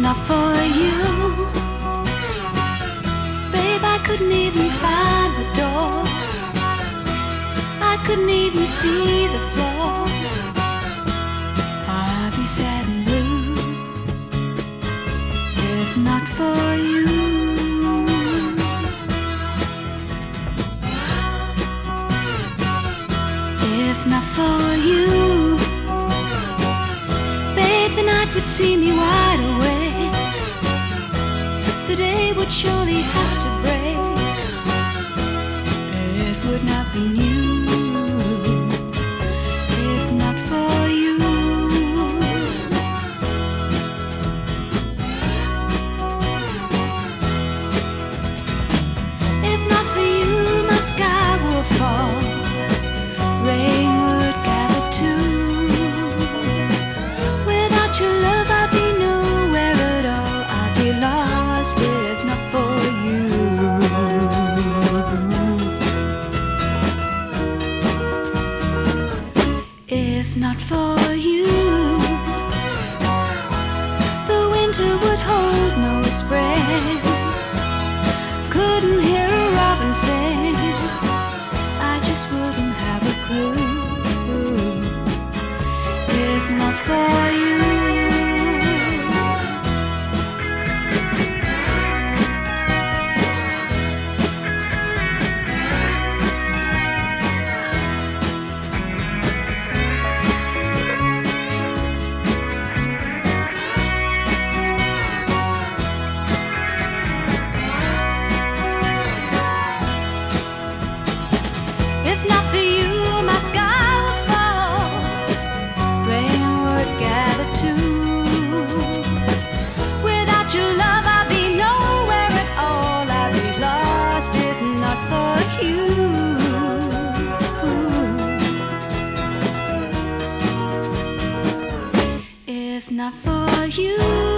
not for you, babe, I couldn't even find the door. I couldn't even see the floor. I'd be sad and blue if not for you. If not for you, babe, the night would see me wide awake. The day would surely have to break. It would not be new if not for you. If not for you, my sky will fall, rain would gather too. Without your love I'd be nowhere at all. I'd be lost if not for you. If not for you, the winter would hold no spring. Couldn't hear a robin sing, I just wouldn't have a clue. If not for you. If not for you, my sky would fall, rain would gather too. Without your love I'd be nowhere at all. I'd be lost if not for you. If not for you.